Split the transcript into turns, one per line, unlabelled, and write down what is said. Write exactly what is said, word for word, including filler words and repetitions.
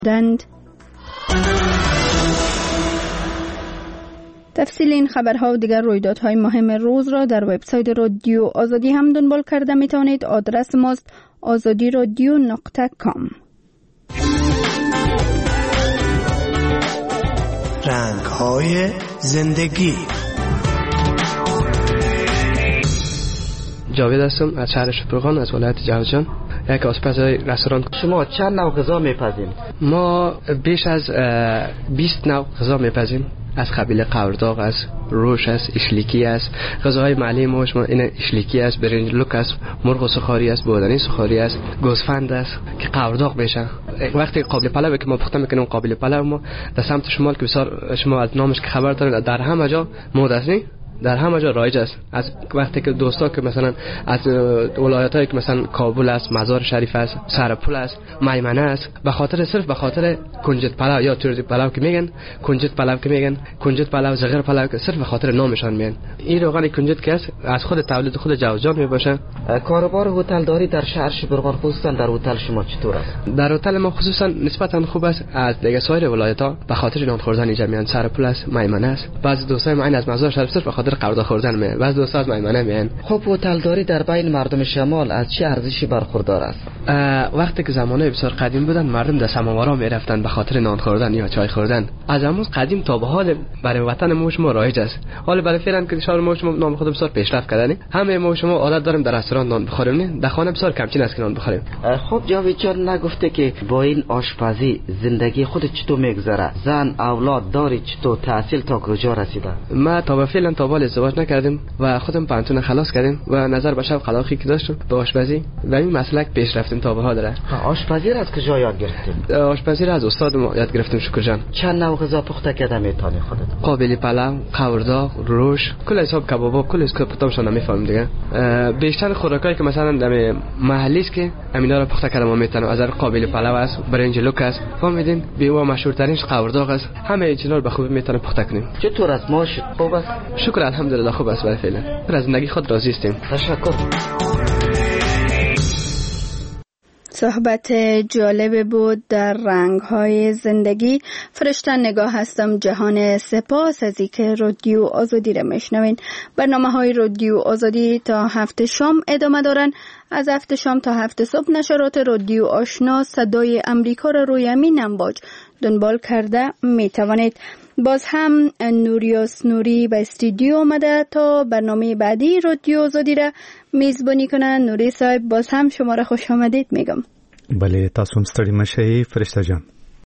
دند. تفصیل این خبرها و دیگر رویدادهای مهم روز را در وبسایت رادیو آزادی هم دنبال کرده می توانید. آدرس ماست آزادی رادیو نقطه کام.
رنگ‌های زندگی.
جاوید هستم از شهر شبرغان از ولایت جوزجان، یک آشپز رستوران.
شما چند نوع غذا میپزید؟
ما بیش از بیست نوع غذا میپزیم، از قبیل قورداغ است، روش است، اشلیکی است. غذاهای محلی ما شما این اشلیکی است، برنج لوک است، مرغ سوخاری است، بودنی سوخاری است، گوسفند است که قورداغ میشه. وقتی قابل پلو که ما پخته میکنیم، قابل پلو ما در سمت شمال که بسیار شما از نامش که خبر دارید در همه جا موجود است، در همه جا رایج است. از وقتی که دوستا که مثلا از ولایتایی که مثلا کابل است، مزار شریف است، سرپل است، میمنه است، به خاطر صرف به خاطر کنجد پلو یا ترزی پلو که میگن، کنجد پلو که میگن، کنجد پلو، زغر پلو که صرف به خاطر نامشان میگن. این روغن کنجد که است از خود تولید خود جوزجان میباشه.
کاروبار هتل داری در شهر شبرغان، خصوصا در هتل شما چطور است؟
در هتل ما خصوصا نسبتا خوب است. از دیگه سایر ولایت‌ها به خاطر نان خوردن اینجا میان. سرپل است، میمنه است. بعضی دوستای ما این از مزار شریف صرف به خاطر قورداغ خوردن میان، بعضی دوستا از میمنه میان.
خب هتل داری در بین مردم شمال از چه ارزشی برخوردار است؟
وقتی که زمانه بسیار قدیم بودن، مردم در سماورا میرفتن به خاطر نان خوردن یا چای خوردن. از همون قدیم تا به حال برای وطن ما شما رایج است. حالا برای فعلا که شهر ما شما نام خود بسیار پیشرفت کردنی، همه ما شما عادت داریم در رستوران نان بخوریم، در خانه بسیار کمچین است که نان بخوریم.
خب جاوید جان، نگفته که با این آشپزی زندگی خود چطور میگذره؟ زن اولاد داری؟ چطور تحصیل تا کجا رسیده؟
ما تا به فعلا تا بال ازدواج نکردیم و خودم پانتون خلاص کردیم و نظر به شوق علاقه که داشتم به آشپزی و این مسلک پیش رفتیم تا به حال داره.
آشپزی را از کجا یاد گرفتیم؟
آشپزی را از استاد ما یاد گرفتیم شکر جان.
چند نوع غذا پخته کرده میتونی خودت؟
قابلی پلو، قورداغ، روش، کل حساب کبابا، کل اسکو پتامشون نمیفهمم دیگه. بیشتر خوراکایی که مثلا در محلی است که امینا رو پخته کردم میتونم. از قابلی پلو است، برنج لوک است، فهمیدین؟ بیوا مشهور ترینش قورداغ است. همه اینا رو به خوبی میتونم پخته کنیم.
چطور است ماش؟ خوب است؟
شکر الحمدلله خوب است. برای فعلا از زندگی خود راضی هستیم.
تشکر.
صحبت جالب بود در رنگ‌های زندگی. فرشته نگاه هستم جهان. سپاس از اینکه رادیو آزادی را میشنوین. برنامه‌های رادیو آزادی تا هفت شام ادامه دارن. از هفت شام تا هفت صبح نشرات رادیو آشنا صدای امریکا را روی امین امواج دنبال کرده می توانید. باز هم نوریاس نوری به استودیو آمده تا برنامه بعدی رادیو آزادی را میزبانی کنن. نوری صاحب باز هم شما را خوش آمدید میگم.
بله، تاسو هم ستړي مشئ فرشته جان.